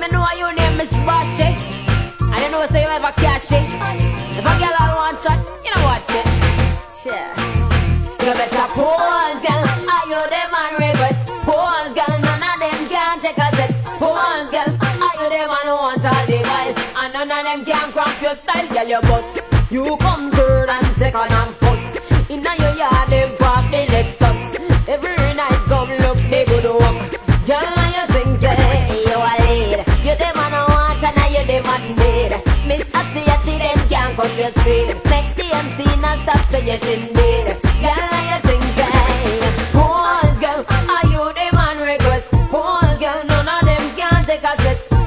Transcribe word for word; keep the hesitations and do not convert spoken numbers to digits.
me know your name is Bashi. I don't know say you ever cash it. If a girl all want chat, you know watch it. Sure. You better pose, girl. Are you the man regrets? Pose, girl. None of them can take a set. Pose, girl. Are you the man who wants all the while? And none of them can cramp your style, girl. You bust. You come third and second and first. Inna your yard, them park the Lexus. Every night come look they good walk. Girl, now you think say you a lead. You the man who want and now you the man need. Miss Atty Atty them can't cut your speed. Make the M C not stop say yes indeed. Girl,